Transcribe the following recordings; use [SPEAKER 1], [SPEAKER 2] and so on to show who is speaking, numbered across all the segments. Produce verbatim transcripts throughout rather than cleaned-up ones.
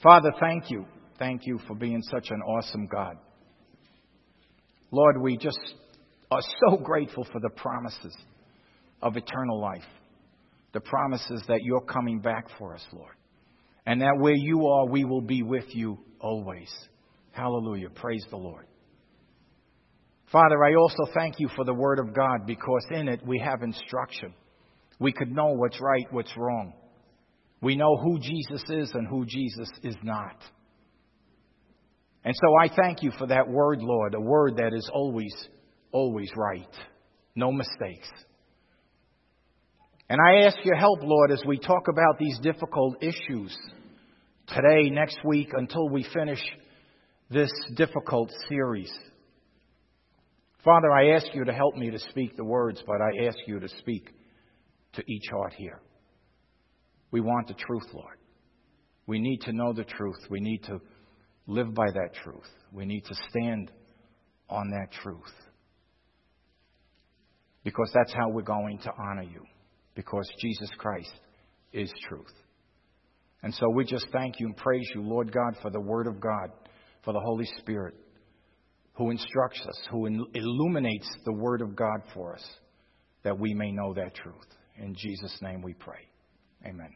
[SPEAKER 1] Father, thank you. Thank you for being such an awesome God. Lord, we just are so grateful for the promises of eternal life. The promises that you're coming back for us, Lord. And that where you are, we will be with you always. Hallelujah. Praise the Lord. Father, I also thank you for the Word of God, because in it we have instruction. We could know what's right, what's wrong. We know who Jesus is and who Jesus is not. And so I thank you for that Word, Lord, a Word that is always, always right. No mistakes. And I ask your help, Lord, as we talk about these difficult issues today, next week, until we finish this difficult series. Father, I ask you to help me to speak the words, but I ask you to speak to each heart here. We want the truth, Lord. We need to know the truth. We need to live by that truth. We need to stand on that truth. Because that's how we're going to honor you. Because Jesus Christ is truth. And so we just thank you and praise you, Lord God, for the Word of God, for the Holy Spirit who instructs us, who illuminates the Word of God for us, that we may know that truth. In Jesus' name we pray. Amen.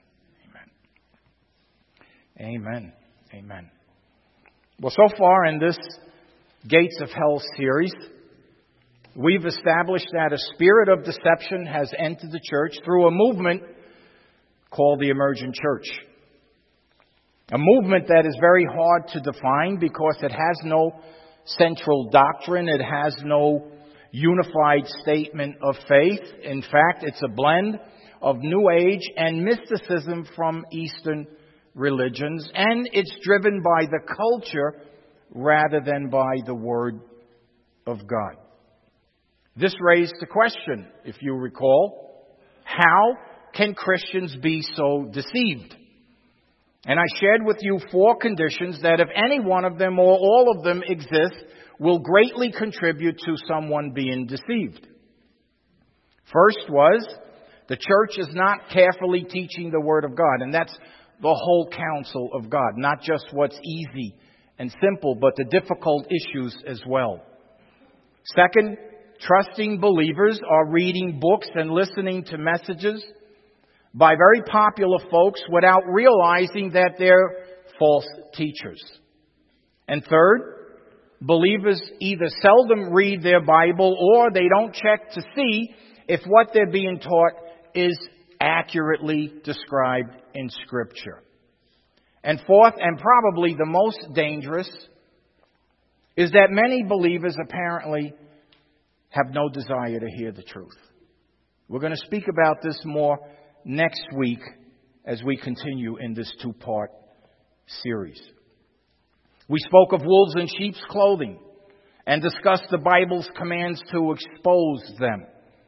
[SPEAKER 1] Amen. Amen. Amen. Well, so far in this Gates of Hell series, we've established that a spirit of deception has entered the church through a movement called the Emergent Church. A movement that is very hard to define because it has no central doctrine. It has no unified statement of faith. In fact, it's a blend of New Age and mysticism from Eastern religions. And it's driven by the culture rather than by the Word of God. This raised the question, if you recall, how can Christians be so deceived? And I shared with you four conditions that if any one of them or all of them exist, will greatly contribute to someone being deceived. First was, the church is not carefully teaching the Word of God. And that's the whole counsel of God. Not just what's easy and simple, but the difficult issues as well. Second, trusting believers are reading books and listening to messages by very popular folks without realizing that they're false teachers. And third, believers either seldom read their Bible or they don't check to see if what they're being taught is accurately described in Scripture. And fourth, and probably the most dangerous, is that many believers apparently have no desire to hear the truth. We're going to speak about this more next week as we continue in this two-part series. We spoke of wolves in sheep's clothing and discussed the Bible's commands to expose them.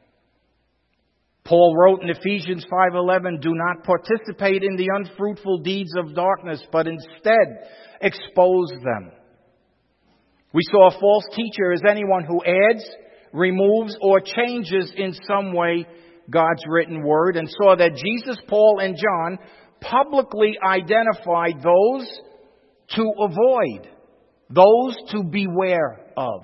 [SPEAKER 1] Paul wrote in Ephesians five eleven, do not participate in the unfruitful deeds of darkness, but instead expose them. We saw a false teacher as anyone who adds, removes, or changes in some way God's written word, and saw that Jesus, Paul, and John publicly identified those to avoid, those to beware of.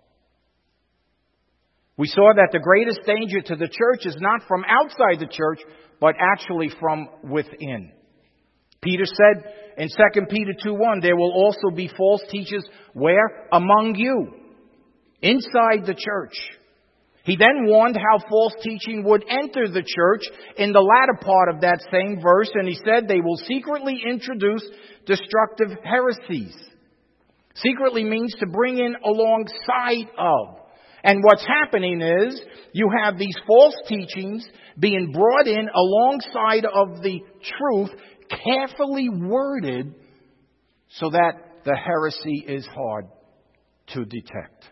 [SPEAKER 1] We saw that the greatest danger to the church is not from outside the church, but actually from within. Peter said in Second Peter two one, there will also be false teachers where? Among you, inside the church. He then warned how false teaching would enter the church in the latter part of that same verse, and he said they will secretly introduce destructive heresies. Secretly means to bring in alongside of. And what's happening is you have these false teachings being brought in alongside of the truth, carefully worded so that the heresy is hard to detect.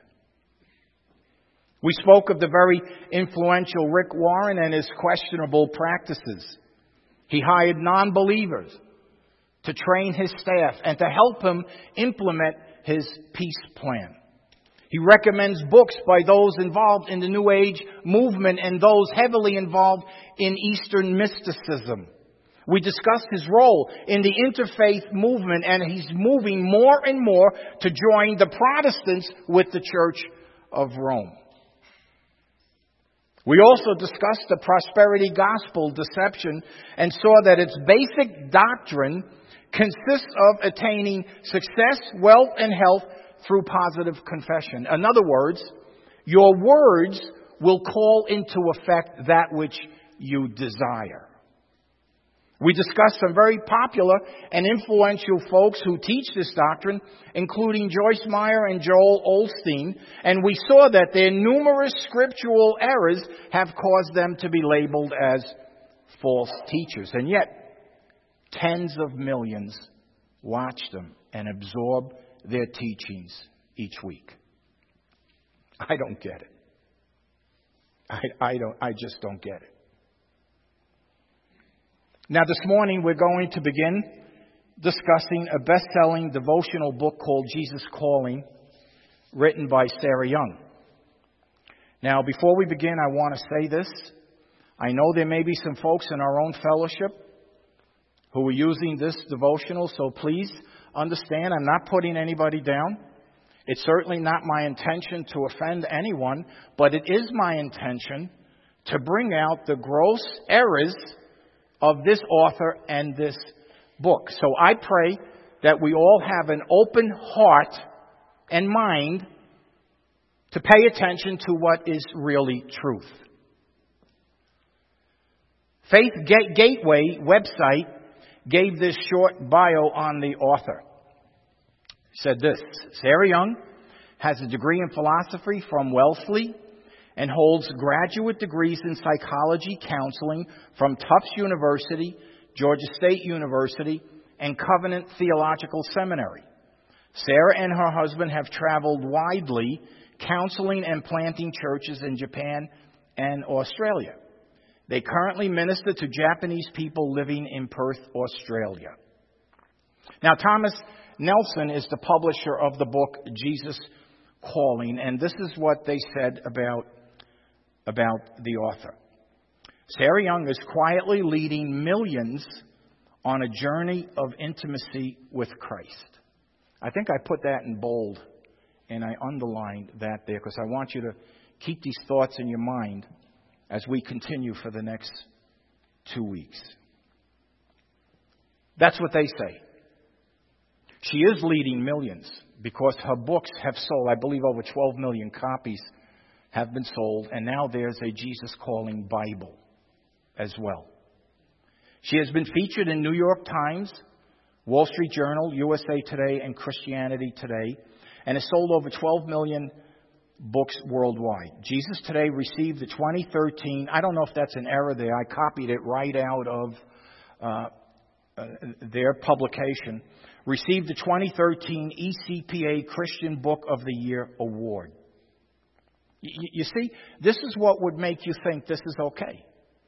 [SPEAKER 1] We spoke of the very influential Rick Warren and his questionable practices. He hired non-believers to train his staff and to help him implement his peace plan. He recommends books by those involved in the New Age movement and those heavily involved in Eastern mysticism. We discussed his role in the interfaith movement, and he's moving more and more to join the Protestants with the Church of Rome. We also discussed the prosperity gospel deception and saw that its basic doctrine consists of attaining success, wealth, and health through positive confession. In other words, your words will call into effect that which you desire. We discussed some very popular and influential folks who teach this doctrine, including Joyce Meyer and Joel Osteen, and we saw that their numerous scriptural errors have caused them to be labeled as false teachers. And yet, tens of millions watch them and absorb their teachings each week. I don't get it. I, I don't. I just don't get it. Now, this morning we're going to begin discussing a best-selling devotional book called Jesus Calling, written by Sarah Young. Now, before we begin, I want to say this. I know there may be some folks in our own fellowship who are using this devotional, so please understand I'm not putting anybody down. It's certainly not my intention to offend anyone, but it is my intention to bring out the gross errors of this author and this book. So I pray that we all have an open heart and mind to pay attention to what is really truth. Faith Gateway website gave this short bio on the author. It said this: Sarah Young has a degree in philosophy from Wellesley and holds graduate degrees in psychology counseling from Tufts University, Georgia State University, and Covenant Theological Seminary. Sarah and her husband have traveled widely counseling and planting churches in Japan and Australia. They currently minister to Japanese people living in Perth, Australia. Now, Thomas Nelson is the publisher of the book Jesus Calling, and this is what they said about about the author. Sarah Young is quietly leading millions on a journey of intimacy with Christ. I think I put that in bold and I underlined that there because I want you to keep these thoughts in your mind as we continue for the next two weeks. That's what they say. She is leading millions because her books have sold, I believe, over twelve million copies have been sold, and now there's a Jesus Calling Bible as well. She has been featured in New York Times, Wall Street Journal, U S A Today, and Christianity Today, and has sold over twelve million books worldwide. Jesus Today received the twenty thirteen, I don't know if that's an error there, I copied it right out of uh, uh, their publication, received the twenty thirteen E C P A Christian Book of the Year Award. You see, this is what would make you think this is okay.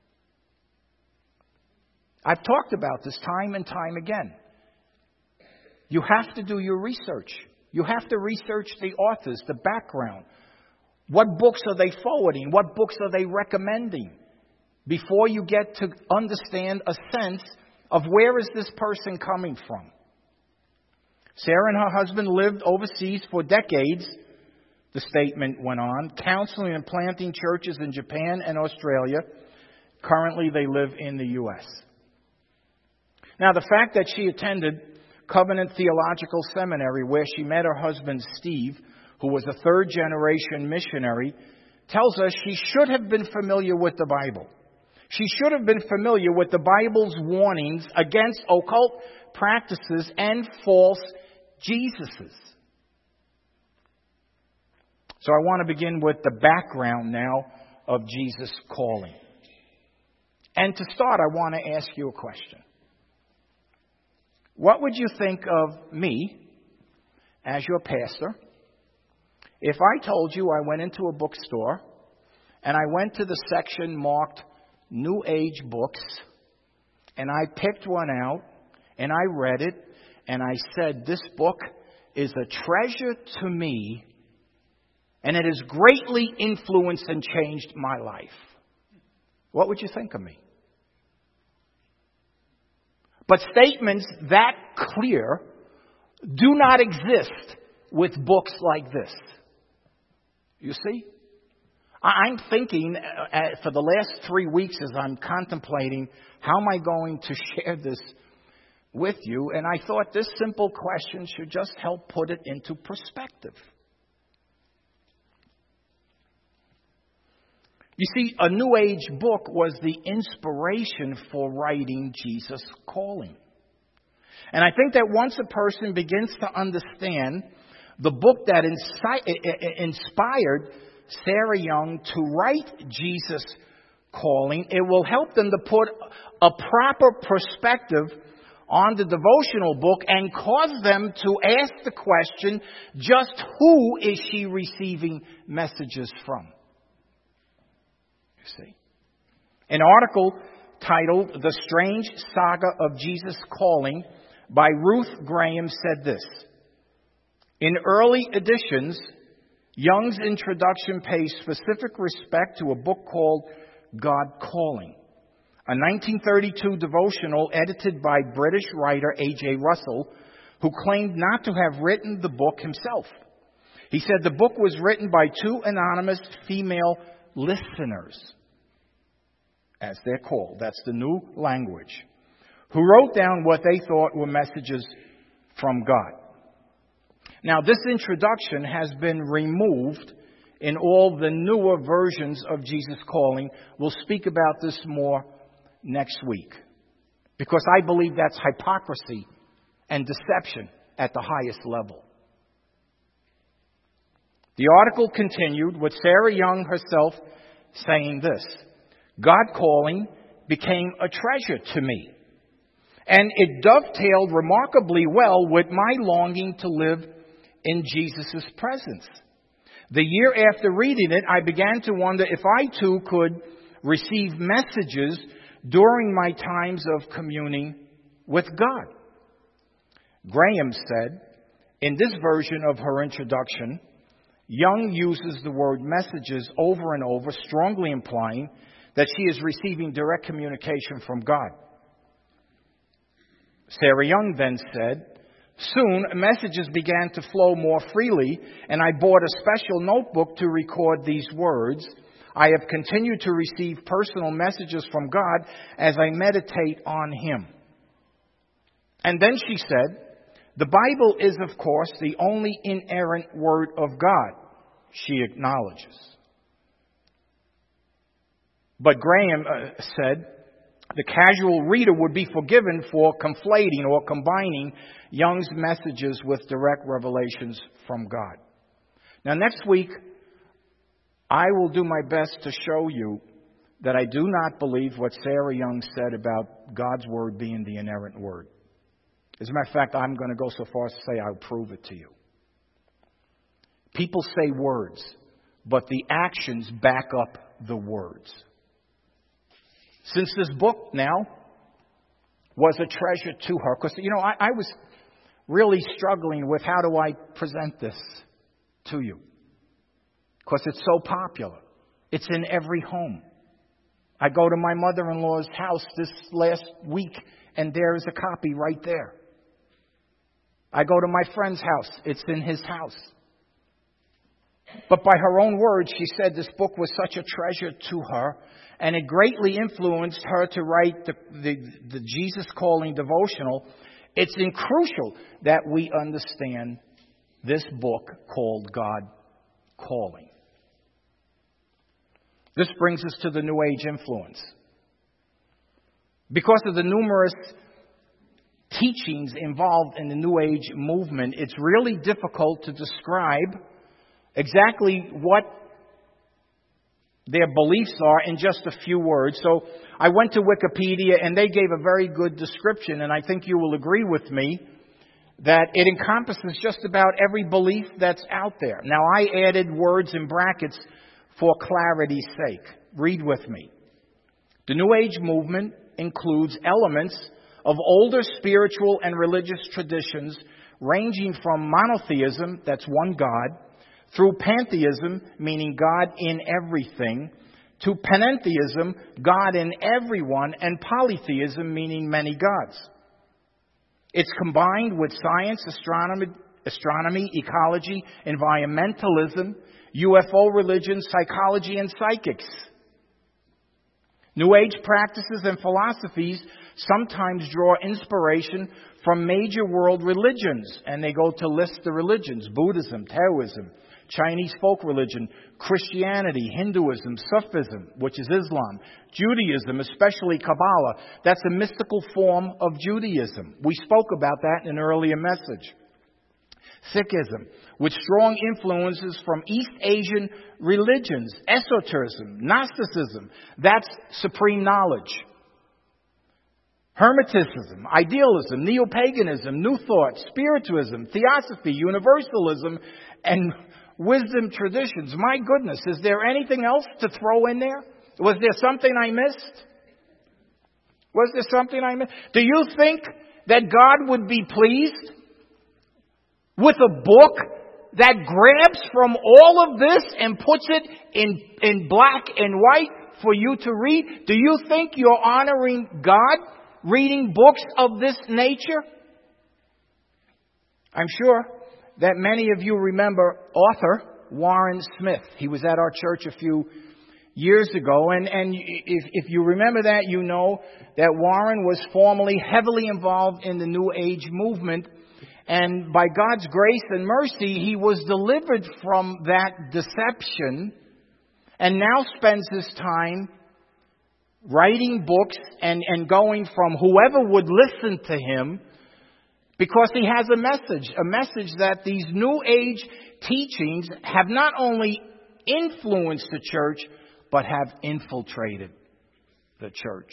[SPEAKER 1] I've talked about this time and time again. You have to do your research. You have to research the authors, the background. What books are they forwarding? What books are they recommending? Before you get to understand a sense of where is this person coming from. Sarah and her husband lived overseas for decades, the statement went on, counseling and planting churches in Japan and Australia. Currently, they live in the U S. Now, the fact that she attended Covenant Theological Seminary, where she met her husband, Steve, who was a third-generation missionary, tells us she should have been familiar with the Bible. She should have been familiar with the Bible's warnings against occult practices and false Jesuses. So I want to begin with the background now of Jesus Calling. And to start, I want to ask you a question. What would you think of me as your pastor if I told you I went into a bookstore and I went to the section marked New Age books and I picked one out and I read it and I said, this book is a treasure to me and it has greatly influenced and changed my life? What would you think of me? But statements that clear do not exist with books like this. You see? I'm thinking uh, for the last three weeks as I'm contemplating how am I going to share this with you, and I thought this simple question should just help put it into perspective. You see, a New Age book was the inspiration for writing Jesus Calling. And I think that once a person begins to understand the book that insi- inspired Sarah Young to write Jesus Calling, it will help them to put a proper perspective on the devotional book and cause them to ask the question, just who is she receiving messages from? You see. An article titled The Strange Saga of Jesus Calling by Ruth Graham said this: in early editions, Young's introduction pays specific respect to a book called God Calling, a nineteen thirty-two devotional edited by British writer A J Russell, who claimed not to have written the book himself. He said the book was written by two anonymous female listeners, as they're called. That's the new language. Who wrote down what they thought were messages from God. Now, this introduction has been removed in all the newer versions of Jesus Calling. We'll speak about this more next week, because I believe that's hypocrisy and deception at the highest level. The article continued with Sarah Young herself saying this: God Calling became a treasure to me, and it dovetailed remarkably well with my longing to live in Jesus' presence. The year after reading it, I began to wonder if I too could receive messages during my times of communing with God. Graham said, in this version of her introduction, Young uses the word messages over and over, strongly implying that she is receiving direct communication from God. Sarah Young then said, soon messages began to flow more freely, and I bought a special notebook to record these words. I have continued to receive personal messages from God as I meditate on Him. And then she said, the Bible is, of course, the only inerrant Word of God, she acknowledges. But Graham uh, said, the casual reader would be forgiven for conflating or combining Young's messages with direct revelations from God. Now, next week, I will do my best to show you that I do not believe what Sarah Young said about God's Word being the inerrant Word. As a matter of fact, I'm going to go so far as to say I'll prove it to you. People say words, but the actions back up the words. Since this book now was a treasure to her, because, you know, I, I was really struggling with how do I present this to you. Because it's so popular. It's in every home. I go to my mother-in-law's house this last week, and there is a copy right there. I go to my friend's house. It's in his house. But by her own words, she said this book was such a treasure to her, and it greatly influenced her to write the, the, the Jesus Calling devotional. It's crucial that we understand this book called God Calling. This brings us to the New Age influence. Because of the numerous teachings involved in the New Age movement, it's really difficult to describe exactly what their beliefs are in just a few words. So I went to Wikipedia, and they gave a very good description, and I think you will agree with me that it encompasses just about every belief that's out there. Now, I added words in brackets for clarity's sake. Read with me. The New Age movement includes elements of older spiritual and religious traditions ranging from monotheism, that's one God, through pantheism, meaning God in everything, to panentheism, God in everyone, and polytheism, meaning many gods. It's combined with science, astronomy, astronomy, ecology, environmentalism, U F O religion, psychology, and psychics. New Age practices and philosophies sometimes draw inspiration from major world religions, and they go to list the religions: Buddhism, Taoism, Chinese folk religion, Christianity, Hinduism, Sufism, which is Islam, Judaism, especially Kabbalah. That's a mystical form of Judaism. We spoke about that in an earlier message. Sikhism, with strong influences from East Asian religions, esotericism, Gnosticism, that's supreme knowledge. Hermeticism, idealism, neo-paganism, New Thought, spiritualism, theosophy, universalism, and wisdom traditions. My goodness, is there anything else to throw in there? Was there something I missed? Was there something I missed? Do you think that God would be pleased with a book that grabs from all of this and puts it in, in black and white for you to read? Do you think you're honoring God reading books of this nature? I'm sure that many of you remember author Warren Smith. He was at our church a few years ago. And, and if, if you remember that, you know that Warren was formerly heavily involved in the New Age movement. And by God's grace and mercy, he was delivered from that deception and now spends his time writing books and, and going from whoever would listen to him, because he has a message, a message that these New Age teachings have not only influenced the church, but have infiltrated the church.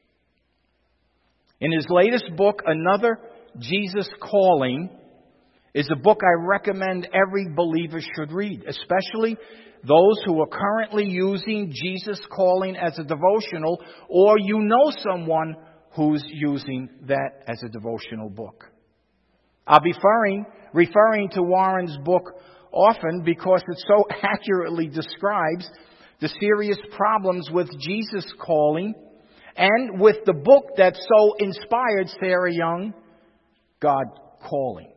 [SPEAKER 1] In his latest book, Another Jesus Calling, is a book I recommend every believer should read, especially those who are currently using Jesus Calling as a devotional, or you know someone who's using that as a devotional book. I'll be referring, referring to Warren's book often because it so accurately describes the serious problems with Jesus Calling and with the book that so inspired Sarah Young, God Calling.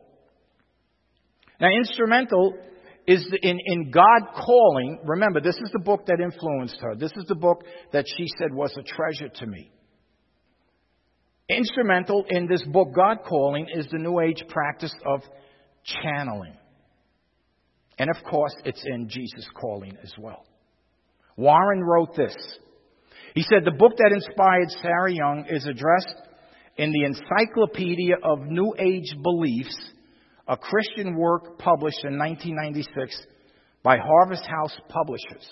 [SPEAKER 1] Now, instrumental is in, in God Calling. Remember, this is the book that influenced her. This is the book that she said was a treasure to me. Instrumental in this book, God Calling, is the New Age practice of channeling. And of course, it's in Jesus Calling as well. Warren wrote this. He said, the book that inspired Sarah Young is addressed in the Encyclopedia of New Age Beliefs, a Christian work published in nineteen ninety-six by Harvest House Publishers.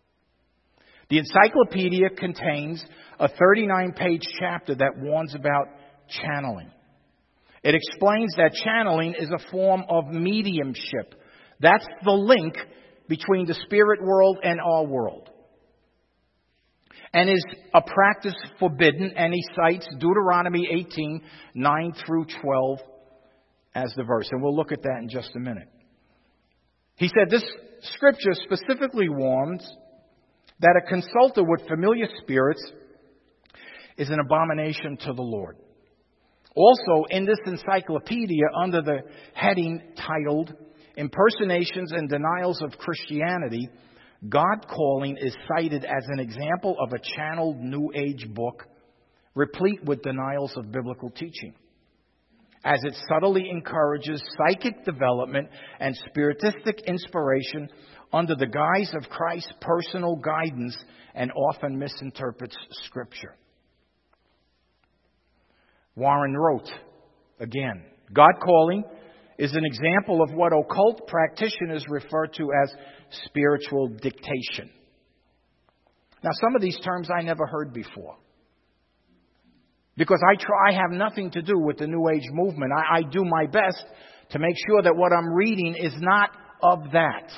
[SPEAKER 1] The encyclopedia contains a thirty-nine page chapter that warns about channeling. It explains that channeling is a form of mediumship. That's the link between the spirit world and our world, and is a practice forbidden, and he cites Deuteronomy eighteen, nine through twelve as the verse. And we'll look at that in just a minute. He said this scripture specifically warns that a consulter with familiar spirits is an abomination to the Lord. Also, in this encyclopedia, under the heading titled Impersonations and Denials of Christianity, God Calling is cited as an example of a channeled New Age book replete with denials of biblical teaching, as it subtly encourages psychic development and spiritistic inspiration under the guise of Christ's personal guidance, and often misinterprets Scripture. Warren wrote, again, God Calling is an example of what occult practitioners refer to as spiritual dictation. Now, some of these terms I never heard before, because I try, I have nothing to do with the New Age movement. I, I do my best to make sure that what I'm reading is not of that.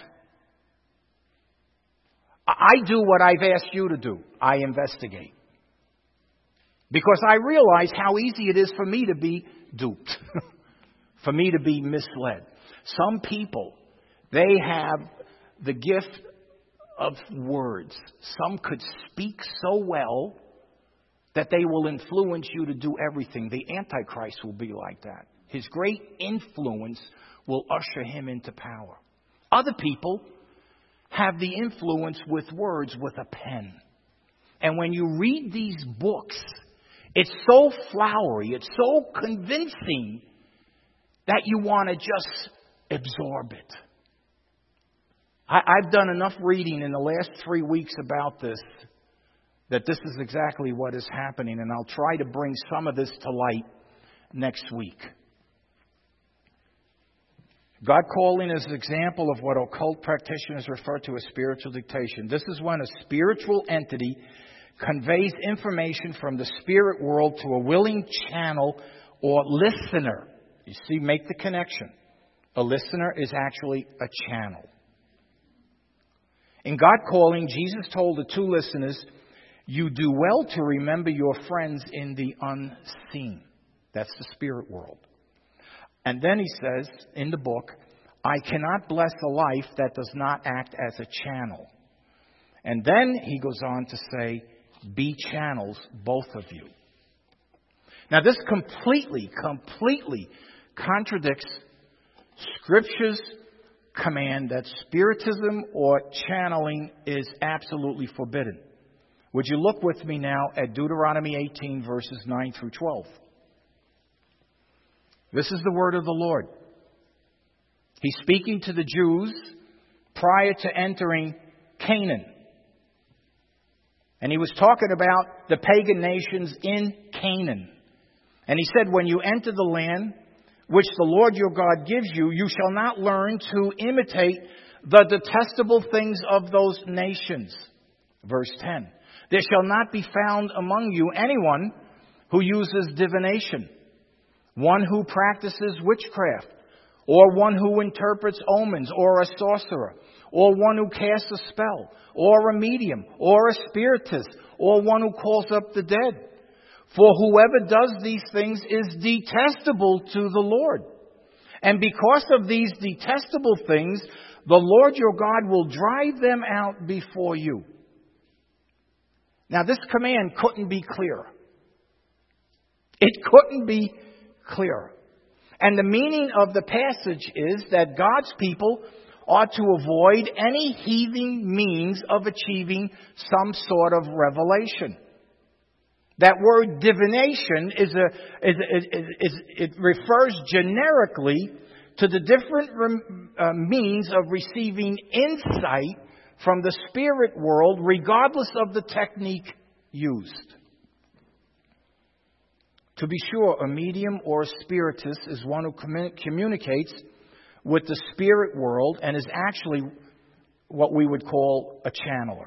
[SPEAKER 1] I do what I've asked you to do. I investigate. Because I realize how easy it is for me to be duped, for me to be misled. Some people, they have the gift of words. Some could speak so well that they will influence you to do everything. The Antichrist will be like that. His great influence will usher him into power. Other people have the influence with words, with a pen. And when you read these books, it's so flowery, it's so convincing that you want to just absorb it. I, I've done enough reading in the last three weeks about this, that this is exactly what is happening. And I'll try to bring some of this to light next week. God calling is an example of what occult practitioners refer to as spiritual dictation. This is when a spiritual entity conveys information from the spirit world to a willing channel or listener. You see, make the connection. A listener is actually a channel. In God calling, Jesus told the two listeners, you do well to remember your friends in the unseen. That's the spirit world. And then he says in the book, I cannot bless a life that does not act as a channel. And then he goes on to say, be channels, both of you. Now this completely, completely contradicts Scripture's command that spiritism or channeling is absolutely forbidden. Would you look with me now at Deuteronomy eighteen, verses nine through twelve? This is the word of the Lord. He's speaking to the Jews prior to entering Canaan. And he was talking about the pagan nations in Canaan. And he said, when you enter the land which the Lord your God gives you, you shall not learn to imitate the detestable things of those nations. Verse ten. There shall not be found among you anyone who uses divination, one who practices witchcraft, or one who interprets omens, or a sorcerer, or one who casts a spell, or a medium, or a spiritist, or one who calls up the dead. For whoever does these things is detestable to the Lord. And because of these detestable things, the Lord your God will drive them out before you. Now, this command couldn't be clearer. It couldn't be clearer. And the meaning of the passage is that God's people ought to avoid any heathen means of achieving some sort of revelation. That word divination is a, is, is, is, it refers generically to the different uh, means of receiving insight from the spirit world, regardless of the technique used. To be sure, a medium or a spiritist is one who commun- communicates with the spirit world and is actually what we would call a channeler.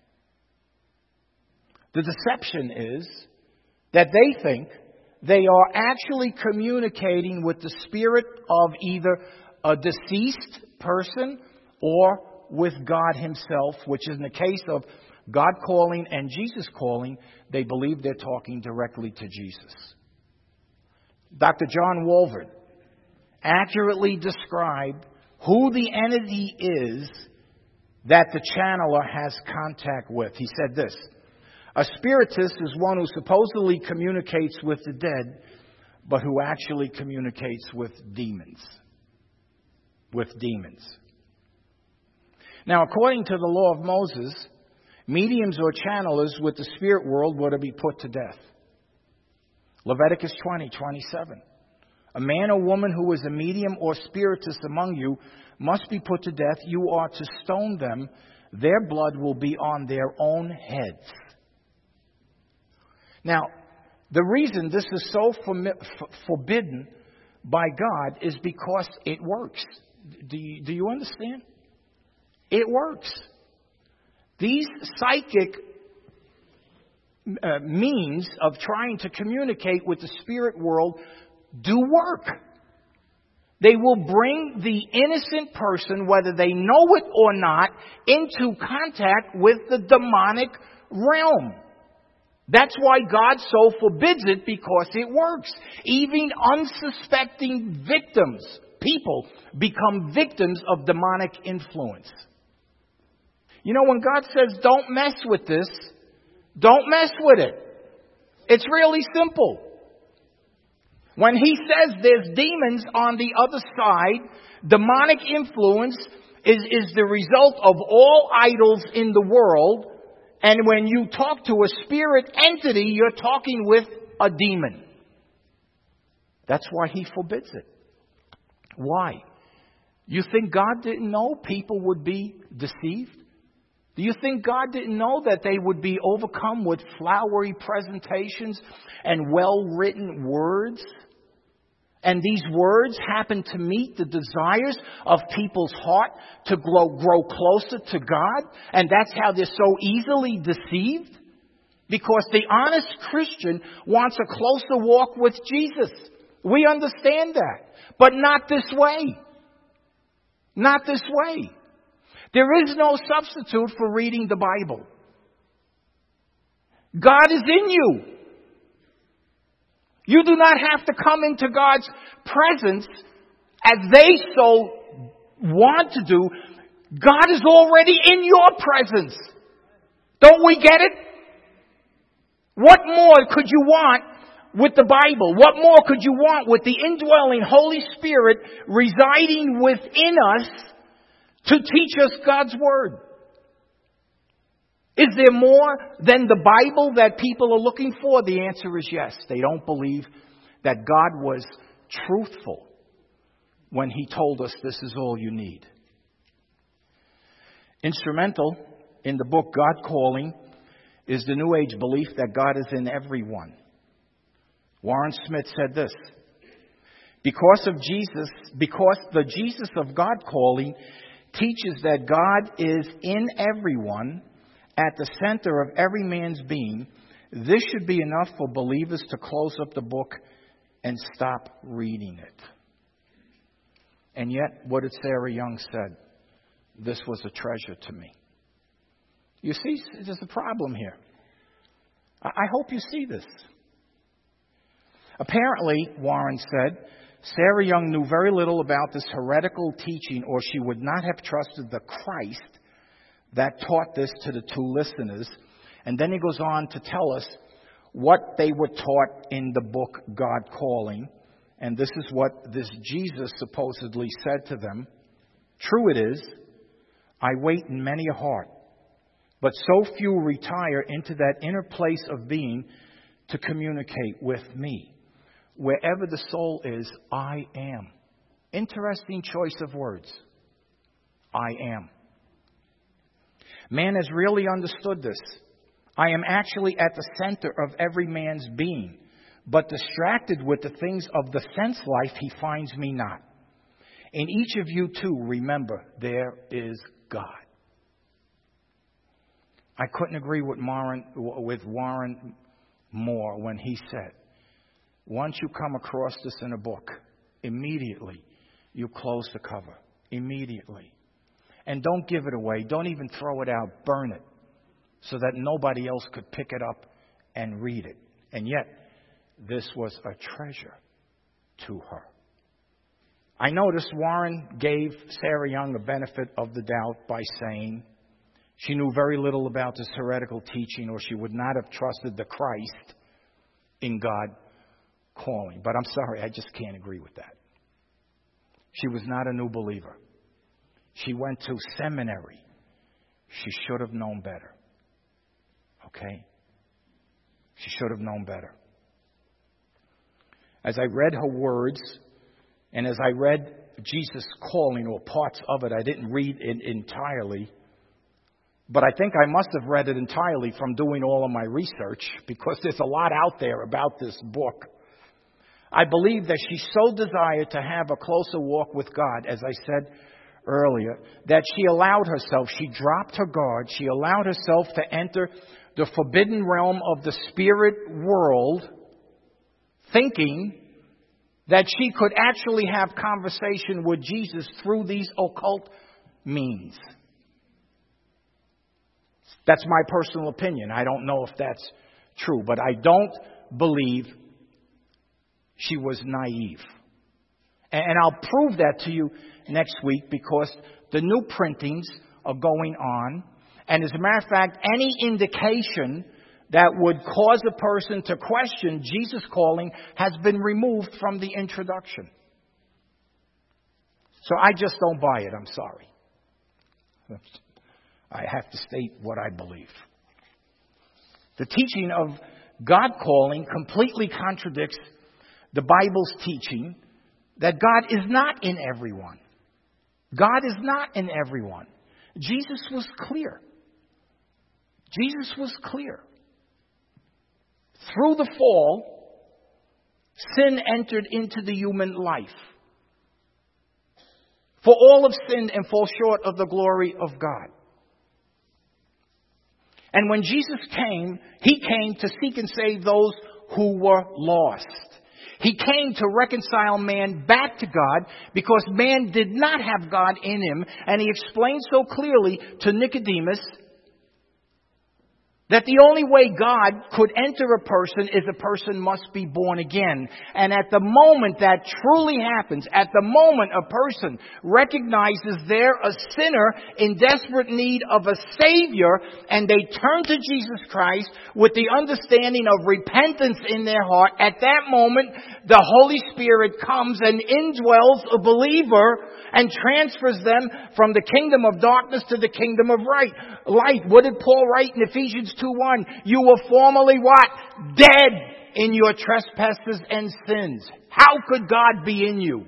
[SPEAKER 1] The deception is that they think they are actually communicating with the spirit of either a deceased person or with God himself, which is in the case of God calling and Jesus calling, they believe they're talking directly to Jesus. Doctor John Walvoord accurately described who the entity is that the channeler has contact with. He said this: a spiritist is one who supposedly communicates with the dead, but who actually communicates with demons. With demons. Now, according to the law of Moses, mediums or channelers with the spirit world were to be put to death. Leviticus twenty, twenty-seven. A man or woman who is a medium or spiritist among you must be put to death. You are to stone them. Their blood will be on their own heads. Now, the reason this is so forbidden by God is because it works. Do you, do you understand? It works. These psychic uh, means of trying to communicate with the spirit world do work. They will bring the innocent person, whether they know it or not, into contact with the demonic realm. That's why God so forbids it, because it works. Even unsuspecting victims, people, become victims of demonic influence. You know, when God says, don't mess with this, don't mess with it. It's really simple. When he says there's demons on the other side, demonic influence is, is the result of all idols in the world. And when you talk to a spirit entity, you're talking with a demon. That's why he forbids it. Why? You think God didn't know people would be deceived? Do you think God didn't know that they would be overcome with flowery presentations and well-written words? And these words happen to meet the desires of people's heart to grow, grow closer to God. And that's how they're so easily deceived. Because the honest Christian wants a closer walk with Jesus. We understand that. But not this way. Not this way. There is no substitute for reading the Bible. God is in you. You do not have to come into God's presence as they so want to do. God is already in your presence. Don't we get it? What more could you want with the Bible? What more could you want with the indwelling Holy Spirit residing within us to teach us God's Word? Is there more than the Bible that people are looking for? The answer is yes. They don't believe that God was truthful when He told us this is all you need. Instrumental in the book God Calling is the New Age belief that God is in everyone. Warren Smith said this: Because of Jesus, because the Jesus of God Calling teaches that God is in everyone, at the center of every man's being, this should be enough for believers to close up the book and stop reading it. And yet, what did Sarah Young said? This was a treasure to me. You see, there's a problem here. I hope you see this. Apparently, Warren said, Sarah Young knew very little about this heretical teaching, or she would not have trusted the Christ that taught this to the two listeners. And then he goes on to tell us what they were taught in the book God Calling. And this is what this Jesus supposedly said to them. True it is, I wait in many a heart, but so few retire into that inner place of being to communicate with me. Wherever the soul is, I am. Interesting choice of words. I am. Man has really understood this. I am actually at the center of every man's being, but distracted with the things of the sense life, he finds me not. In each of you, too, remember, there is God. I couldn't agree with Warren, with Warren more when he said, once you come across this in a book, immediately you close the cover. Immediately. And don't give it away. Don't even throw it out. Burn it so that nobody else could pick it up and read it. And yet, this was a treasure to her. I noticed Warren gave Sarah Young the benefit of the doubt by saying she knew very little about this heretical teaching, or she would not have trusted the Christ in God Calling. But I'm sorry, I just can't agree with that. She was not a new believer. She went to seminary. She should have known better. Okay? She should have known better. As I read her words, and as I read Jesus Calling, or parts of it, I didn't read it entirely. But I think I must have read it entirely from doing all of my research, because there's a lot out there about this book. I believe that she so desired to have a closer walk with God, as I said earlier, that she allowed herself, she dropped her guard, she allowed herself to enter the forbidden realm of the spirit world, thinking that she could actually have conversation with Jesus through these occult means. That's my personal opinion. I don't know if that's true, but I don't believe she was naive. And I'll prove that to you next week, because the new printings are going on. And as a matter of fact, any indication that would cause a person to question Jesus' calling has been removed from the introduction. So I just don't buy it. I'm sorry. I have to state what I believe. The teaching of God calling completely contradicts the Bible's teaching that God is not in everyone. God is not in everyone. Jesus was clear. Jesus was clear. Through the fall, sin entered into the human life. For all have sinned and fall short of the glory of God. And when Jesus came, He came to seek and save those who were lost. He came to reconcile man back to God because man did not have God in him. And He explained so clearly to Nicodemus that the only way God could enter a person is a person must be born again. And at the moment that truly happens, at the moment a person recognizes they're a sinner in desperate need of a Savior, and they turn to Jesus Christ with the understanding of repentance in their heart, at that moment the Holy Spirit comes and indwells a believer and transfers them from the kingdom of darkness to the kingdom of right, light. What did Paul write in Ephesians two one? You were formerly what? Dead in your trespasses and sins. How could God be in you?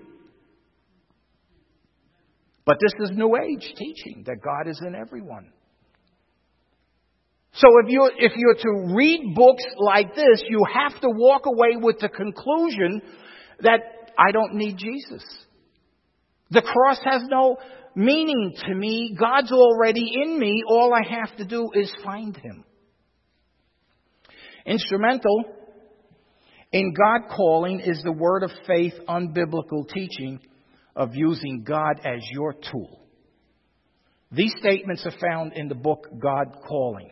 [SPEAKER 1] But this is New Age teaching that God is in everyone. So if you're, if you're to read books like this, you have to walk away with the conclusion that I don't need Jesus. The cross has no meaning to me. God's already in me. All I have to do is find Him. Instrumental in God calling is the word of faith, unbiblical teaching of using God as your tool. These statements are found in the book God Calling.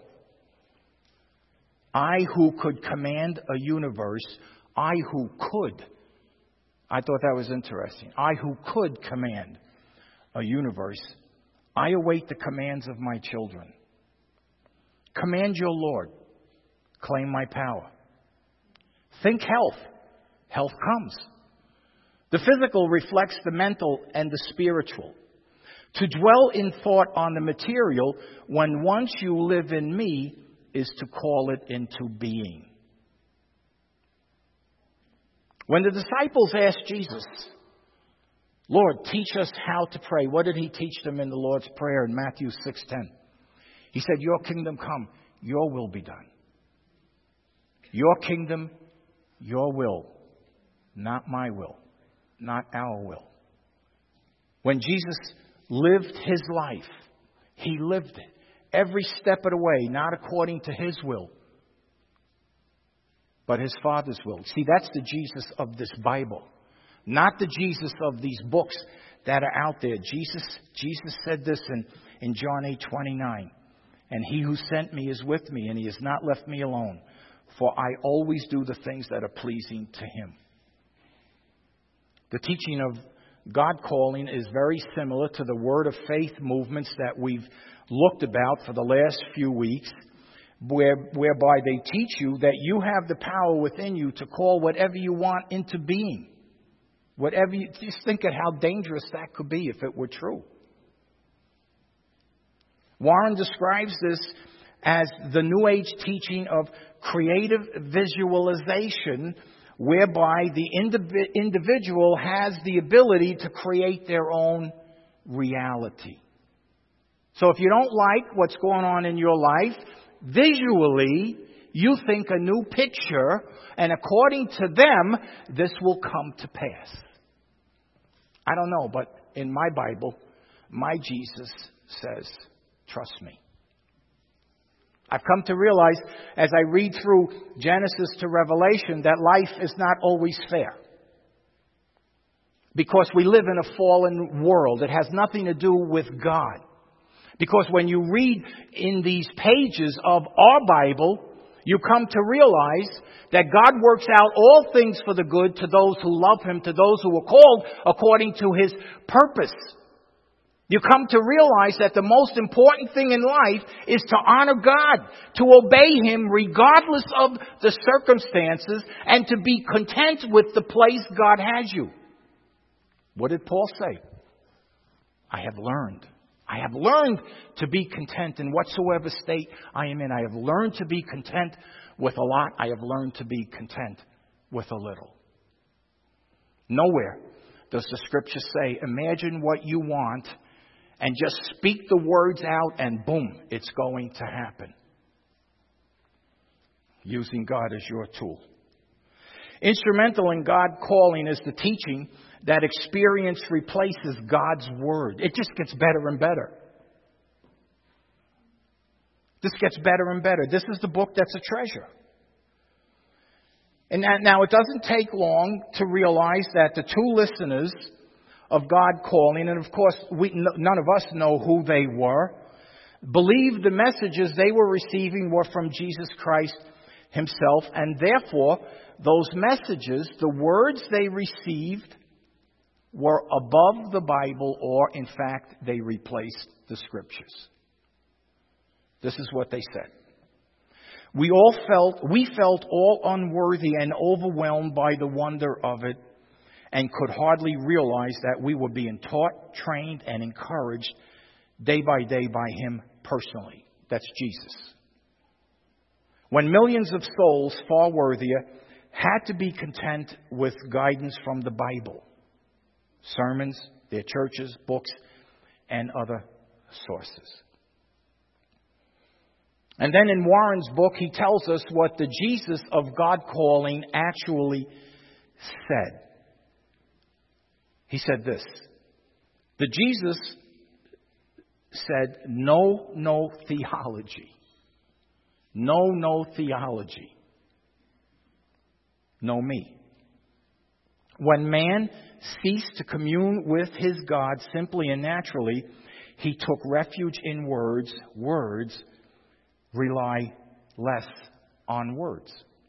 [SPEAKER 1] I who could command a universe, I who could. I thought that was interesting. I who could command a universe, I await the commands of my children. Command your Lord. Claim my power. Think health. Health comes. The physical reflects the mental and the spiritual. To dwell in thought on the material when once you live in me is to call it into being. When the disciples asked Jesus, Lord, teach us how to pray, what did He teach them in the Lord's Prayer in Matthew six ten? He said, your kingdom come, your will be done. Your kingdom, your will, not my will, not our will. When Jesus lived His life, He lived it every step of the way, not according to His will, but His Father's will. See, that's the Jesus of this Bible, not the Jesus of these books that are out there. Jesus, Jesus said this in, in John eight twenty-nine, and He who sent me is with me, and He has not left me alone, for I always do the things that are pleasing to Him. The teaching of God calling is very similar to the word of faith movements that we've looked about for the last few weeks, where, whereby they teach you that you have the power within you to call whatever you want into being. Whatever you, just think of how dangerous that could be if it were true. Warren describes this as the New Age teaching of creative visualization, whereby the indiv- individual has the ability to create their own reality. So if you don't like what's going on in your life, visually, you think a new picture, and according to them, this will come to pass. I don't know, but in my Bible, my Jesus says, trust me. I've come to realize as I read through Genesis to Revelation that life is not always fair. Because we live in a fallen world. It has nothing to do with God. Because when you read in these pages of our Bible, you come to realize that God works out all things for the good to those who love Him, to those who are called according to His purpose. You come to realize that the most important thing in life is to honor God, to obey Him regardless of the circumstances, and to be content with the place God has you. What did Paul say? I have learned. I have learned to be content in whatsoever state I am in. I have learned to be content with a lot. I have learned to be content with a little. Nowhere does the Scripture say, imagine what you want and just speak the words out and boom, it's going to happen. Using God as your tool. Instrumental in God calling is the teaching that experience replaces God's Word. It just gets better and better. This gets better and better. This is the book that's a treasure. And that, now it doesn't take long to realize that the two listeners of God calling, and of course we, none of us know who they were, believed the messages they were receiving were from Jesus Christ Himself, and therefore those messages, the words they received, were above the Bible, or in fact they replaced the Scriptures. This is what they said. We all felt, we felt all unworthy and overwhelmed by the wonder of it, and could hardly realize that we were being taught, trained, and encouraged day by day by Him personally. That's Jesus. When millions of souls, far worthier, had to be content with guidance from the Bible, sermons, their churches, books, and other sources. And then in Warren's book, he tells us what the Jesus of God calling actually said. He said this. The Jesus said, no, no theology. No, no theology. No me. When man ceased to commune with his God simply and naturally, he took refuge in words. Words rely less on words.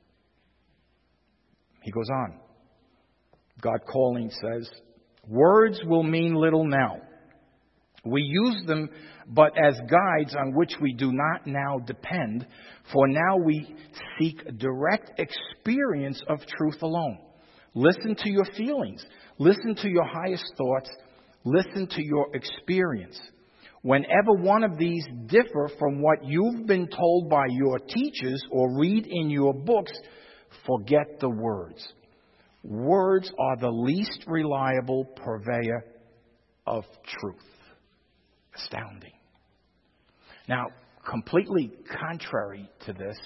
[SPEAKER 1] He goes on. God calling says, words will mean little now. We use them but as guides on which we do not now depend, for now we seek direct experience of truth alone. Listen to your feelings. Listen to your highest thoughts. Listen to your experience. Whenever one of these differ from what you've been told by your teachers or read in your books, forget the words. Words are the least reliable purveyor of truth. Astounding. Now, completely contrary to this,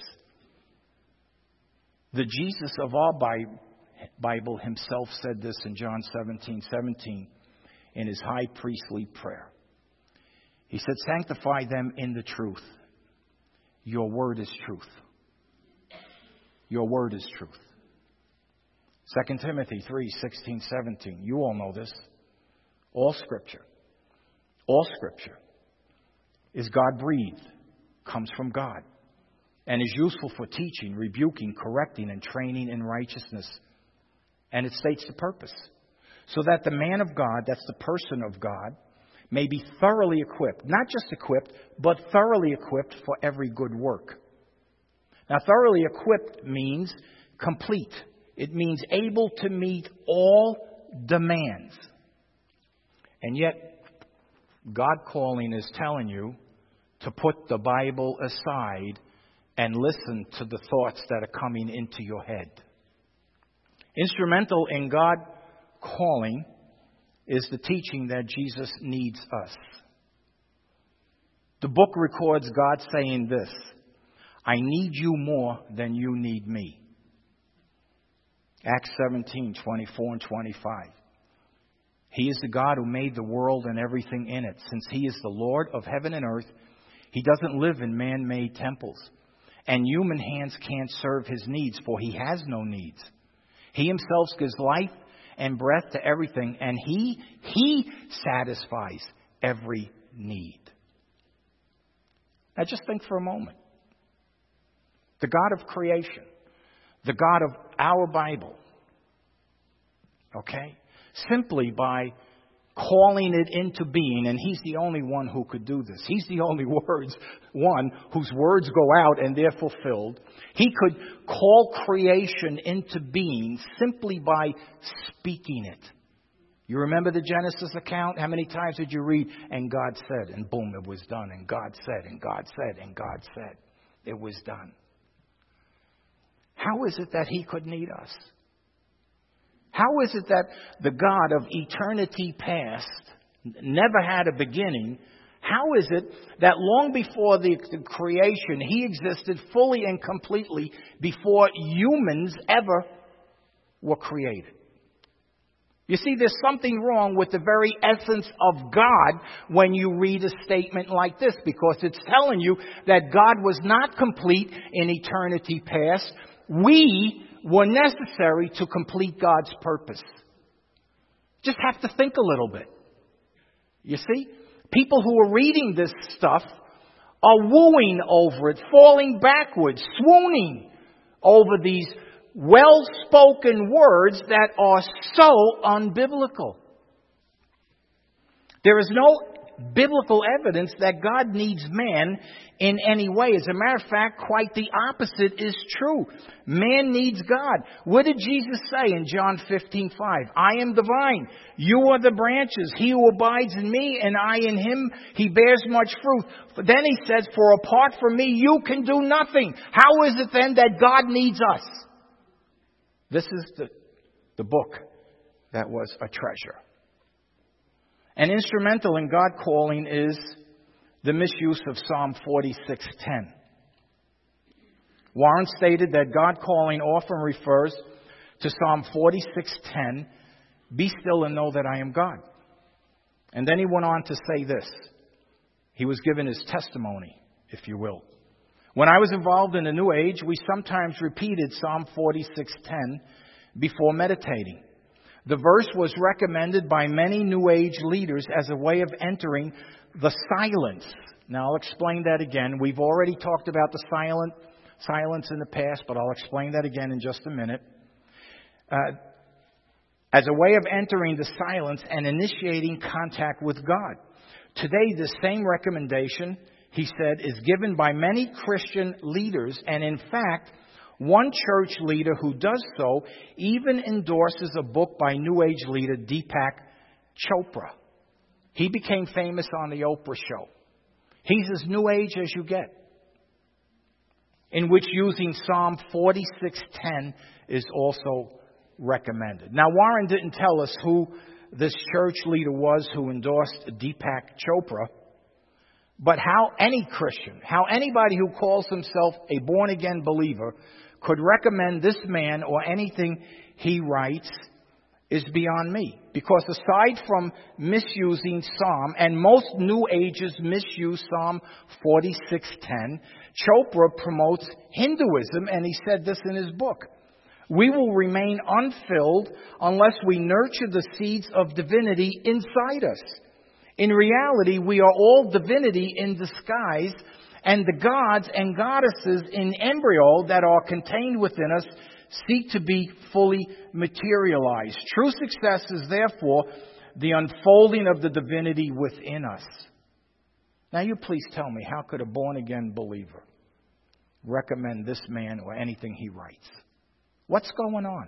[SPEAKER 1] the Jesus of our Bible Himself said this in John seventeen seventeen in His high priestly prayer. He said, sanctify them in the truth. Your word is truth. Your word is truth. Second Timothy three sixteen seventeen. You all know this. All Scripture. All Scripture is God-breathed, comes from God, and is useful for teaching, rebuking, correcting, and training in righteousness. And it states the purpose. So that the man of God, that's the person of God, may be thoroughly equipped. Not just equipped, but thoroughly equipped for every good work. Now, thoroughly equipped means complete. It means able to meet all demands. And yet, God calling is telling you to put the Bible aside and listen to the thoughts that are coming into your head. Instrumental in God calling is the teaching that Jesus needs us. The book records God saying this, I need you more than you need me. Acts seventeen, twenty-four and twenty-five. He is the God who made the world and everything in it. Since He is the Lord of heaven and earth, He doesn't live in man-made temples. And human hands can't serve His needs, for He has no needs. He Himself gives life and breath to everything, and He, He satisfies every need. Now just think for a moment. The God of creation, the God of our Bible, okay? Simply by calling it into being, and he's the only one who could do this. He's the only words, one whose words go out and they're fulfilled. He could call creation into being simply by speaking it. You remember the Genesis account? How many times did you read, and God said, and boom, it was done, and God said, and God said, and God said, it was done. How is it that he could need us? How is it that the God of eternity past never had a beginning? How is it that long before the, the creation, he existed fully and completely before humans ever were created? You see, there's something wrong with the very essence of God when you read a statement like this, because it's telling you that God was not complete in eternity past. We were necessary to complete God's purpose. Just have to think a little bit. You see? People who are reading this stuff are wooing over it, falling backwards, swooning over these well-spoken words that are so unbiblical. There is no biblical evidence that God needs man in any way. As a matter of fact, quite the opposite is true. Man needs God. What did Jesus say in John fifteen five? I am the vine, you are the branches. He who abides in me and I in him, he bears much fruit. Then he says, for apart from me, you can do nothing. How is it then that God needs us? This is the, the book that was a treasure. And instrumental in God calling is the misuse of Psalm forty-six ten. Warren stated that God calling often refers to Psalm forty-six ten, be still and know that I am God. And then he went on to say this. He was given his testimony, if you will. When I was involved in the New Age, we sometimes repeated Psalm forty-six ten before meditating. The verse was recommended by many New Age leaders as a way of entering the silence. Now, I'll explain that again. We've already talked about the silent silence in the past, but I'll explain that again in just a minute. Uh, as a way of entering the silence and initiating contact with God. Today, the same recommendation, he said, is given by many Christian leaders, and in fact, one church leader who does so even endorses a book by New Age leader Deepak Chopra. He became famous on the Oprah show. He's as New Age as you get, in which using Psalm forty-six ten is also recommended. Now, Warren didn't tell us who this church leader was who endorsed Deepak Chopra, but how any Christian, how anybody who calls himself a born-again believer could recommend this man or anything he writes is beyond me. Because aside from misusing Psalm, and most New Agers misuse Psalm forty-six ten, Chopra promotes Hinduism, and he said this in his book. We will remain unfilled unless we nurture the seeds of divinity inside us. In reality, we are all divinity in disguise, and the gods and goddesses in embryo that are contained within us seek to be fully materialized. True success is therefore the unfolding of the divinity within us. Now you please tell me, how could a born-again believer recommend this man or anything he writes? What's going on?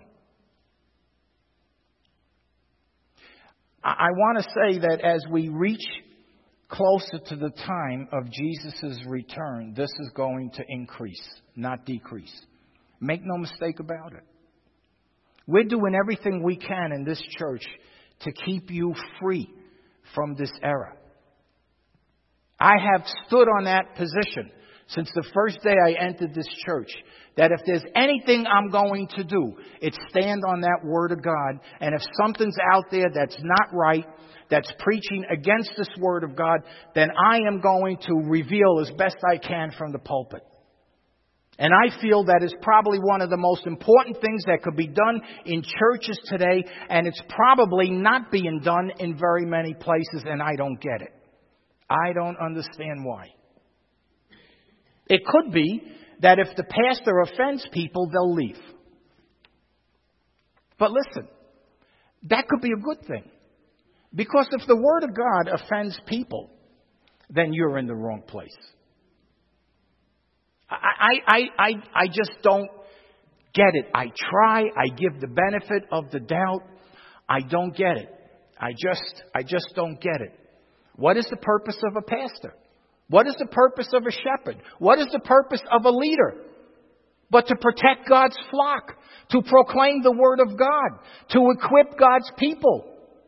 [SPEAKER 1] I want to say that as we reach closer to the time of Jesus' return, this is going to increase, not decrease. Make no mistake about it. We're doing everything we can in this church to keep you free from this error. I have stood on that position since the first day I entered this church, that if there's anything I'm going to do, it's stand on that Word of God. And if something's out there that's not right, that's preaching against this Word of God, then I am going to reveal as best I can from the pulpit. And I feel that is probably one of the most important things that could be done in churches today, and it's probably not being done in very many places, and I don't get it. I don't understand why. It could be that if the pastor offends people, they'll leave. But listen, that could be a good thing. Because if the Word of God offends people, then you're in the wrong place. I, I, I, I just don't get it. I try. I give the benefit of the doubt. I don't get it. I just, I just don't get it. What is the purpose of a pastor? What is the purpose of a shepherd? What is the purpose of a leader? But to protect God's flock, to proclaim the Word of God, to equip God's people.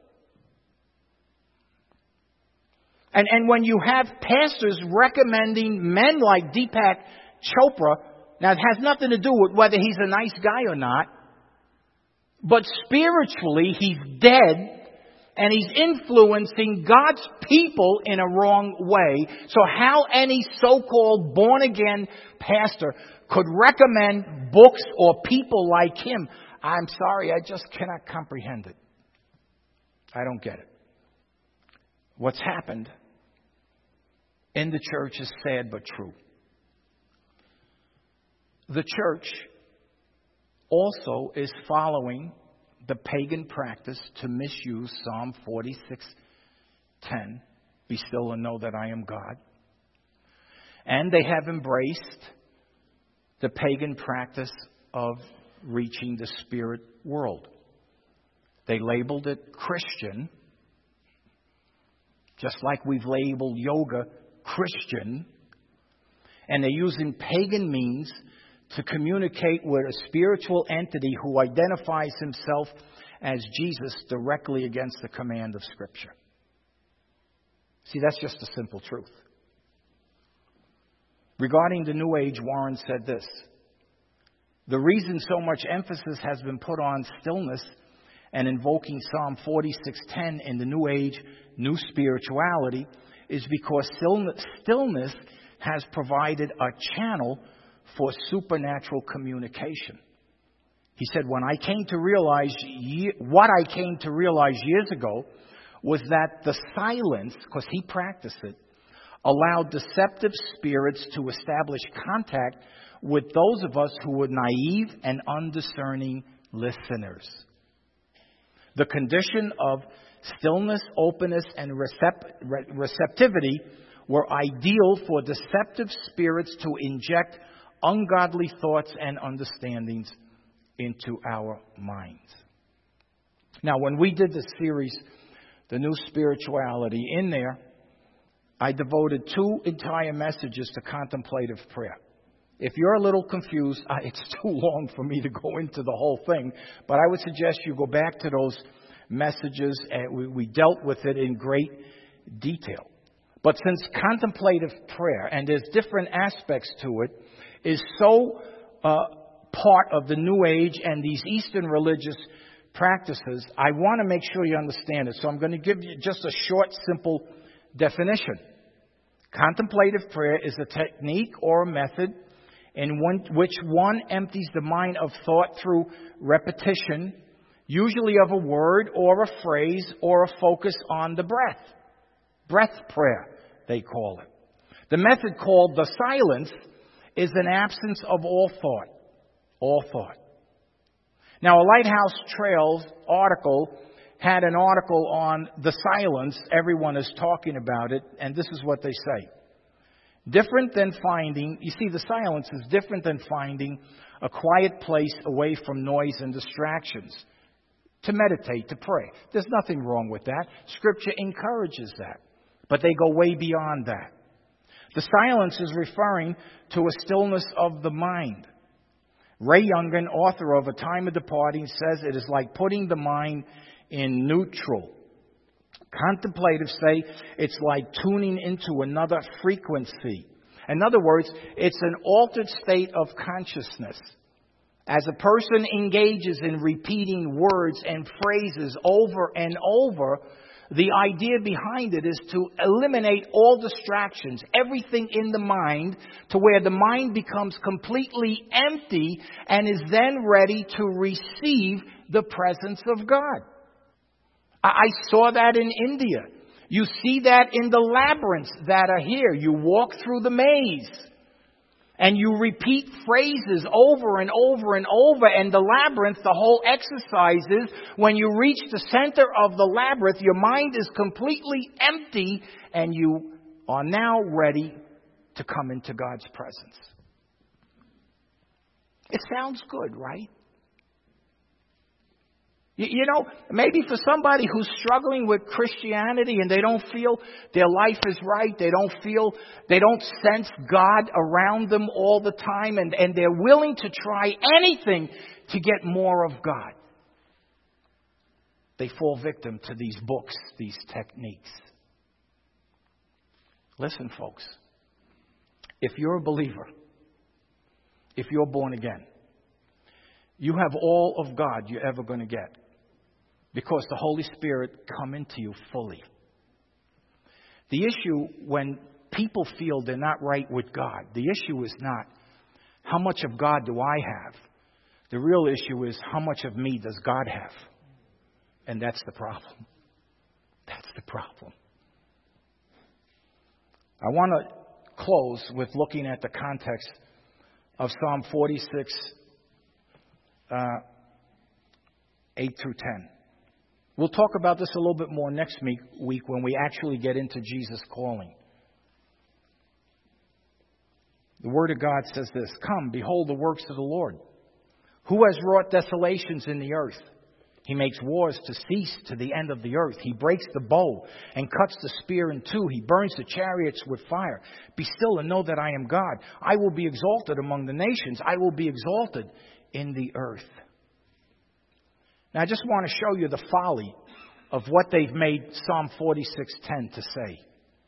[SPEAKER 1] And, and when you have pastors recommending men like Deepak Chopra, now it has nothing to do with whether he's a nice guy or not, but spiritually he's dead and he's influencing God's people in a wrong way. So how any so-called born-again pastor could recommend books or people like him, I'm sorry, I just cannot comprehend it. I don't get it. What's happened in the church is sad but true. The church also is following the pagan practice to misuse Psalm forty-six ten, be still and know that I am God. And they have embraced the pagan practice of reaching the spirit world. They labeled it Christian, just like we've labeled yoga Christian, and they're using pagan means to communicate with a spiritual entity who identifies himself as Jesus directly against the command of Scripture. See, that's just a simple truth. Regarding the New Age, Warren said this: the reason so much emphasis has been put on stillness and invoking Psalm forty-six ten in the New Age, New Spirituality, is because stillness has provided a channel for supernatural communication. He said, when I came to realize, what I came to realize years ago was that the silence, because he practiced it, allowed deceptive spirits to establish contact with those of us who were naive and undiscerning listeners. The condition of stillness, openness, and recept- receptivity were ideal for deceptive spirits to inject ungodly thoughts and understandings into our minds. Now, when we did this series, The New Spirituality, in there, I devoted two entire messages to contemplative prayer. If you're a little confused, uh, it's too long for me to go into the whole thing, but I would suggest you go back to those messages, and we, we dealt with it in great detail. But since contemplative prayer, and there's different aspects to it, is so uh, part of the New Age and these Eastern religious practices, I want to make sure you understand it. So I'm going to give you just a short, simple definition. Contemplative prayer is a technique or a method in one, which one empties the mind of thought through repetition, usually of a word or a phrase or a focus on the breath. Breath prayer, they call it. The method called the silence is an absence of all thought. All thought. Now, a Lighthouse Trails article had an article on the silence. Everyone is talking about it, and this is what they say. Different than finding, you see, the silence is different than finding a quiet place away from noise and distractions to meditate, to pray. There's nothing wrong with that. Scripture encourages that. But they go way beyond that. The silence is referring to a stillness of the mind. Ray Youngren, author of A Time of Departing, says it is like putting the mind in neutral. Contemplative say it's like tuning into another frequency. In other words, it's an altered state of consciousness. As a person engages in repeating words and phrases over and over, the idea behind it is to eliminate all distractions, everything in the mind, to where the mind becomes completely empty and is then ready to receive the presence of God. I saw that in India. You see that in the labyrinths that are here. You walk through the maze. And you repeat phrases over and over and over. And the labyrinth, the whole exercise is when you reach the center of the labyrinth, your mind is completely empty and you are now ready to come into God's presence. It sounds good, right? You, you know, maybe for somebody who's struggling with Christianity and they don't feel their life is right, they don't feel, they don't sense God around them all the time, and, and they're willing to try anything to get more of God. They fall victim to these books, these techniques. Listen, folks, if you're a believer, if you're born again, you have all of God you're ever going to get because the Holy Spirit come into you fully. The issue when people feel they're not right with God, the issue is not how much of God do I have. The real issue is how much of me does God have? And that's the problem. That's the problem. I want to close with looking at the context of Psalm forty-six, uh, eight through ten. We'll talk about this a little bit more next week, week when we actually get into Jesus' calling. The Word of God says this, "Come, behold the works of the Lord, who has wrought desolations in the earth. He makes wars to cease to the end of the earth. He breaks the bow and cuts the spear in two. He burns the chariots with fire. Be still and know that I am God. I will be exalted among the nations. I will be exalted in the earth." Now, I just want to show you the folly of what they've made Psalm forty-six ten to say.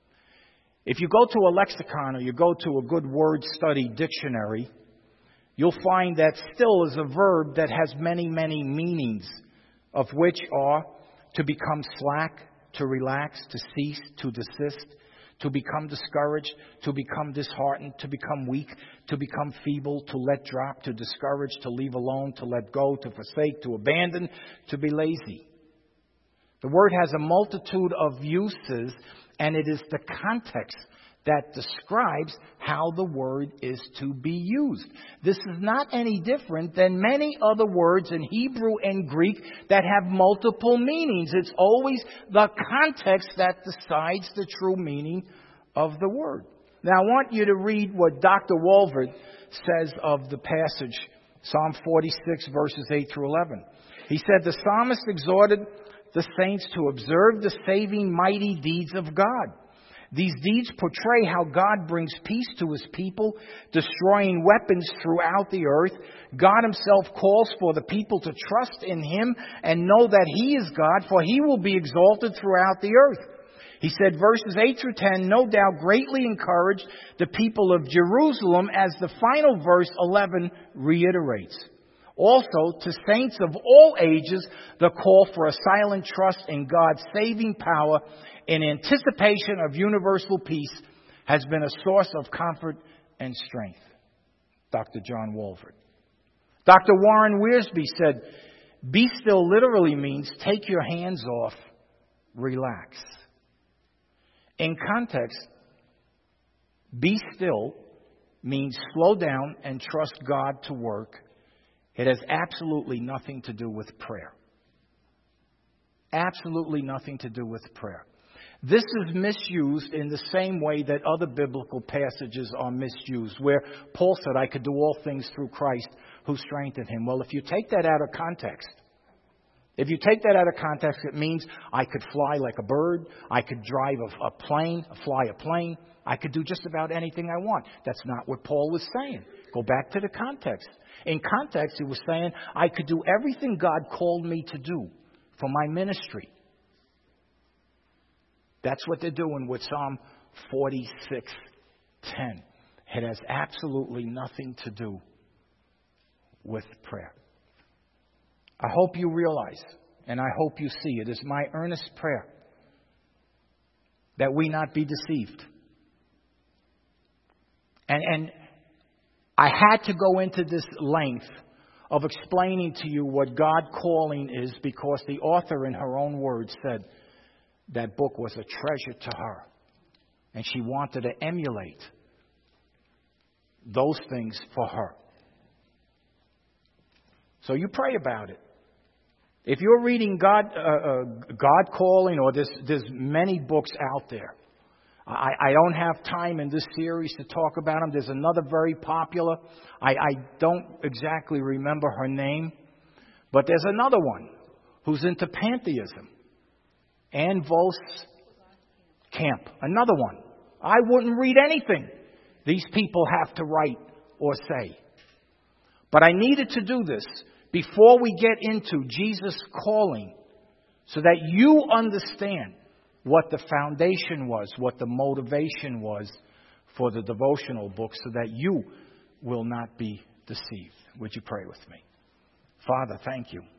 [SPEAKER 1] If you go to a lexicon or you go to a good word study dictionary, you'll find that still is a verb that has many, many meanings, of which are to become slack, to relax, to cease, to desist, to become discouraged, to become disheartened, to become weak, to become feeble, to let drop, to discourage, to leave alone, to let go, to forsake, to abandon, to be lazy. The word has a multitude of uses, and it is the context that describes how the word is to be used. This is not any different than many other words in Hebrew and Greek that have multiple meanings. It's always the context that decides the true meaning of the word. Now, I want you to read what Doctor Walvoord says of the passage, Psalm forty-six, verses eight through eleven. He said, "The psalmist exhorted the saints to observe the saving mighty deeds of God. These deeds portray how God brings peace to His people, destroying weapons throughout the earth. God Himself calls for the people to trust in Him and know that He is God, for He will be exalted throughout the earth." He said, verses eight through ten, no doubt greatly encouraged the people of Jerusalem, as the final verse eleven reiterates. Also, to saints of all ages, the call for a silent trust in God's saving power in anticipation of universal peace has been a source of comfort and strength. Doctor John Walvoord. Doctor Warren Wiersbe said, "Be still" literally means take your hands off, relax. In context, be still means slow down and trust God to work. It has absolutely nothing to do with prayer. Absolutely nothing to do with prayer. This is misused in the same way that other biblical passages are misused, where Paul said, "I could do all things through Christ who strengthened him." Well, if you take that out of context, if you take that out of context, it means I could fly like a bird, I could drive a, a plane, fly a plane, I could do just about anything I want. That's not what Paul was saying. Go back to the context. In context, he was saying, I could do everything God called me to do for my ministry. That's what they're doing with Psalm forty-six ten. It has absolutely nothing to do with prayer. I hope you realize, and I hope you see, it is my earnest prayer that we not be deceived. And, and I had to go into this length of explaining to you what God calling is, because the author, in her own words, said that book was a treasure to her. And she wanted to emulate those things for her. So you pray about it. If you're reading God, uh, uh, God Calling, or there's, there's many books out there. I, I don't have time in this series to talk about them. There's another very popular. I, I don't exactly remember her name. But there's another one who's into pantheism. Ann Vos Camp. Another one. I wouldn't read anything these people have to write or say. But I needed to do this before we get into Jesus' calling, so that you understand what the foundation was, what the motivation was for the devotional book, so that you will not be deceived. Would you pray with me? Father, thank you.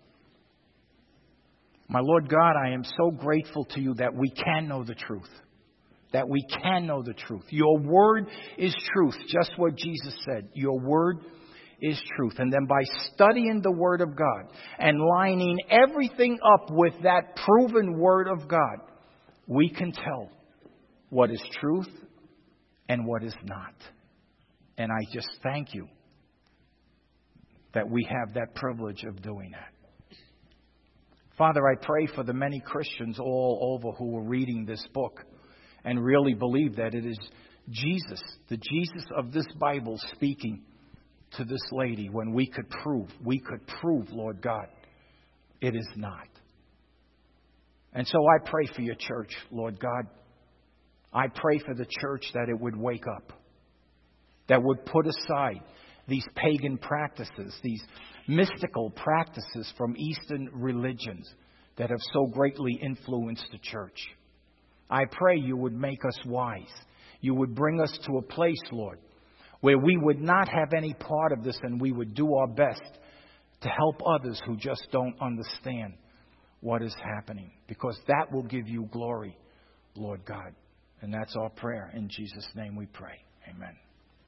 [SPEAKER 1] My Lord God, I am so grateful to you that we can know the truth. That we can know the truth. Your word is truth, just what Jesus said. Your word is truth. And then by studying the word of God and lining everything up with that proven word of God, we can tell what is truth and what is not. And I just thank you that we have that privilege of doing that. Father, I pray for the many Christians all over who are reading this book and really believe that it is Jesus, the Jesus of this Bible, speaking to this lady, when we could prove, we could prove, Lord God, it is not. And so I pray for your church, Lord God. I pray for the church that it would wake up, that would put aside these pagan practices, these mystical practices from Eastern religions that have so greatly influenced the church. I pray you would make us wise. You would bring us to a place, Lord, where we would not have any part of this, and we would do our best to help others who just don't understand what is happening, because that will give you glory, Lord God. And that's our prayer. In Jesus' name we pray. Amen.